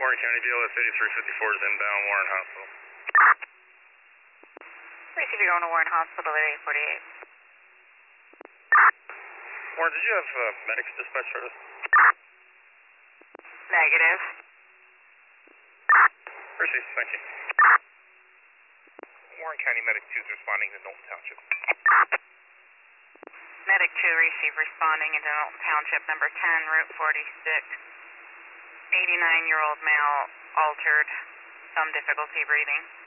Warren County BLS 8354 is inbound Warren Hospital. Receiver going to Warren Hospital at 848. Warren, did you have medics dispatch service? Negative. Received, thank you. Warren County Medic 2 is responding to Knowlton Township. Medic 2 receive responding into Knowlton Township, number 10, Route 46. 89-year-old male, altered, some difficulty breathing.